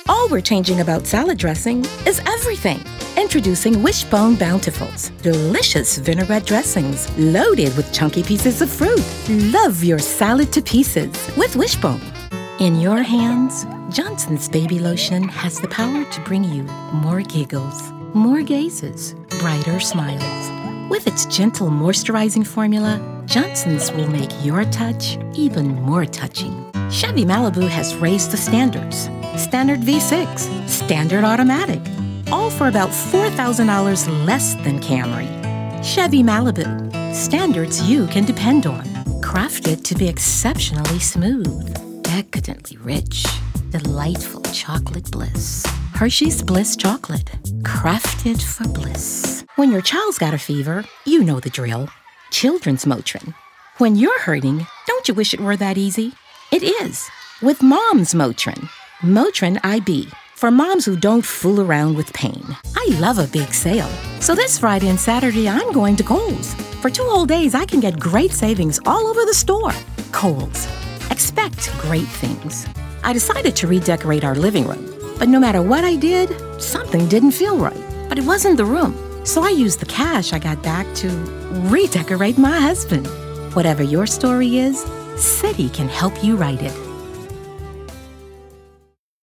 All we're changing about salad dressing is everything. Introducing Wishbone Bountifuls. Delicious vinaigrette dressings loaded with chunky pieces of fruit. Love your salad to pieces with Wishbone. In your hands, Johnson's Baby Lotion has the power to bring you more giggles, more gazes, brighter smiles. With its gentle moisturizing formula, Johnson's will make your touch even more touching. Chevy Malibu has raised the standards. Standard V6, Standard Automatic, all for about $4,000 less than Camry. Chevy Malibu, standards you can depend on. Crafted to be exceptionally smooth, decadently rich, delightful chocolate bliss. Hershey's Bliss Chocolate, crafted for bliss. When your child's got a fever, you know the drill. Children's Motrin. When you're hurting, don't you wish it were that easy? It is, with Mom's Motrin. Motrin IB, for moms who don't fool around with pain. I love a big sale. So this Friday and Saturday, I'm going to Kohl's. For 2 whole days, I can get great savings all over the store. Kohl's. Expect great things. I decided to redecorate our living room. But no matter what I did, something didn't feel right. But it wasn't the room. So I used the cash I got back to redecorate my husband. Whatever your story is, Citi can help you write it.